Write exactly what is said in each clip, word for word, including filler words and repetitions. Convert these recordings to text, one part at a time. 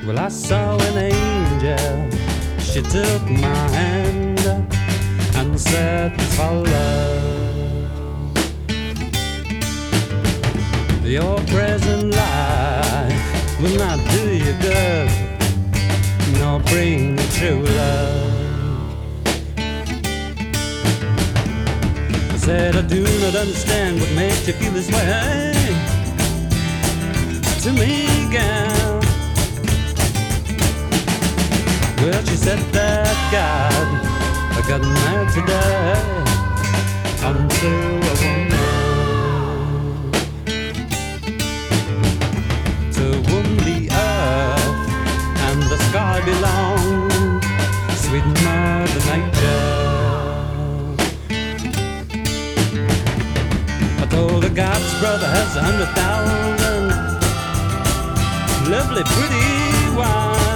Well, I saw an angel. She took my hand and said, follow. Your present life will not do you good, nor bring you true love. I said, I do not understand what makes you feel this way to me, girl. Well, she said that God I got mad today unto a woman, to whom the earth and the sky belong, sweet Mother Nature. I told her God's brother has a hundred thousand lovely, pretty wives.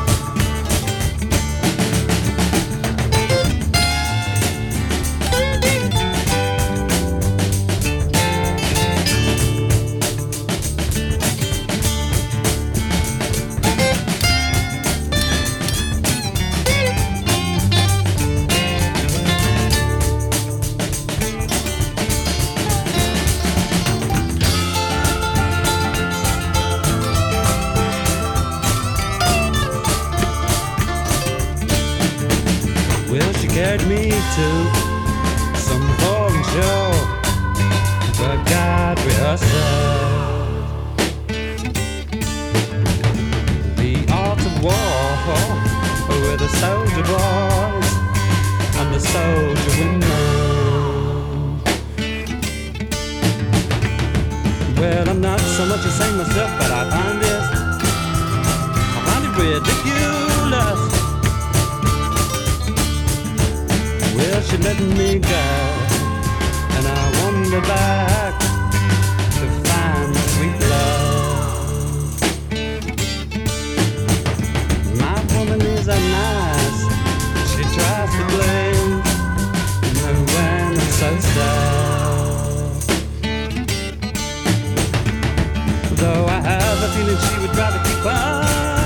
Well, she carried me to some foreign show where God rehearsed the art of war with the soldier boys and the soldier women. Well, I'm not so much a saint myself, but I find this, I find it ridiculous. Well, she let me go, and I wandered back to find sweet love. My woman is a nice, she tries to blame me when I'm so sad. Though I have a feeling she would rather keep on